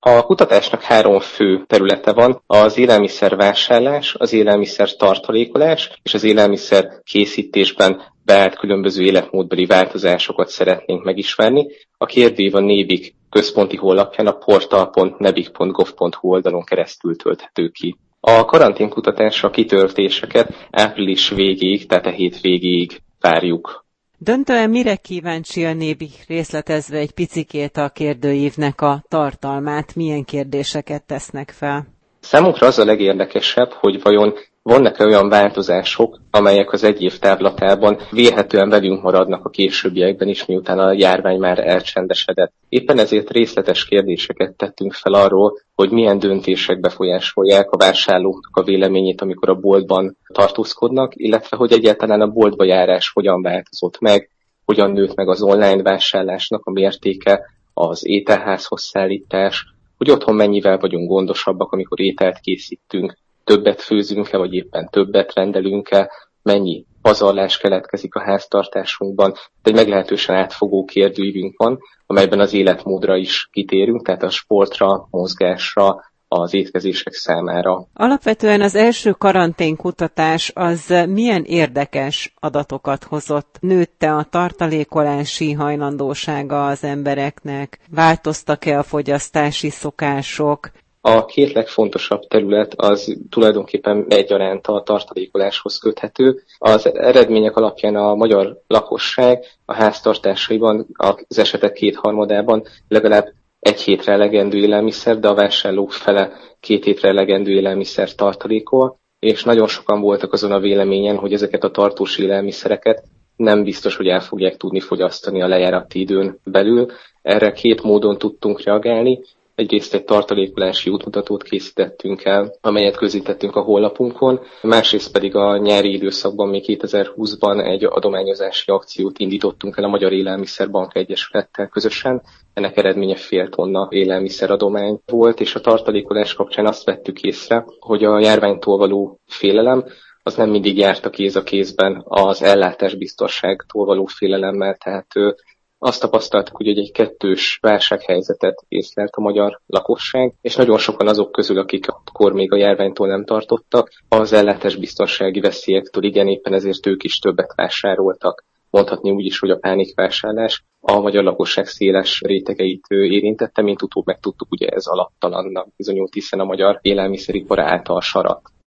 A kutatásnak 3 fő területe van: az élelmiszervásárlás, az élelmiszer tartalékolás és az élelmiszer készítésben beállt különböző életmódbeli változásokat szeretnénk megismerni. A kérdőív a NÉBIK központi honlapján, a portal.nebik.gov.hu oldalon keresztül tölthető ki. A karanténkutatásra kitöltéseket április végéig, tehát a hét végéig várjuk. Döntően mire kíváncsi a NÉBIK, részletezve egy picikét a kérdőívnek a tartalmát, milyen kérdéseket tesznek fel? Számunkra az a legérdekesebb, hogy vajon vannak-e olyan változások, amelyek az egy év távlatában vélhetően velünk maradnak a későbbiekben is, miután a járvány már elcsendesedett. Éppen ezért részletes kérdéseket tettünk fel arról, hogy milyen döntések befolyásolják a vásárlóknak a véleményét, amikor a boltban tartózkodnak, illetve hogy egyáltalán a boltba járás hogyan változott meg, hogyan nőtt meg az online vásárlásnak a mértéke, az ételházhoz szállítás, hogy otthon mennyivel vagyunk gondosabbak, amikor ételt készítünk, többet főzünk-e, vagy éppen többet rendelünk-e, mennyi pazarlás keletkezik a háztartásunkban. De egy meglehetősen átfogó kérdőívünk van, amelyben az életmódra is kitérünk, tehát a sportra, mozgásra, az étkezések számára. Alapvetően az első karanténkutatás az milyen érdekes adatokat hozott? Nőtte a tartalékolási hajlandósága az embereknek? Változtak-e a fogyasztási szokások? A 2 legfontosabb terület az tulajdonképpen egyaránt a tartalékoláshoz köthető. Az eredmények alapján a magyar lakosság a háztartásaiban az esetek 2/3-ában legalább 1 hétre elegendő élelmiszer, de a vásárlók fele 2 hétre elegendő élelmiszer tartalékol, és nagyon sokan voltak azon a véleményen, hogy ezeket a tartós élelmiszereket nem biztos, hogy el fogják tudni fogyasztani a lejárati időn belül. Erre 2 módon tudtunk reagálni. Egyrészt egy tartalékolási útmutatót készítettünk el, amelyet közzétettünk a honlapunkon, másrészt pedig a nyári időszakban, még 2020-ban egy adományozási akciót indítottunk el a Magyar Élelmiszerbank Egyesülettel közösen. Ennek eredménye 0,5 tonna élelmiszeradomány volt, és a tartalékolás kapcsán azt vettük észre, hogy a járványtól való félelem az nem mindig járt a kéz a kézben az ellátásbiztonságtól való félelemmel, tehát azt tapasztaltuk, hogy egy 2-s válsághelyzetet észlelt a magyar lakosság, és nagyon sokan azok közül, akik akkor még a járványtól nem tartottak, az ellátásbiztonsági veszélyektől igen, éppen ezért ők is többet vásároltak. Mondhatni úgy is, hogy a pánikvásárlás a magyar lakosság széles rétegeit érintette, mint utóbb megtudtuk, ugye ez alaptalannak bizonyult, hiszen a magyar élelmiszeripar által sarat.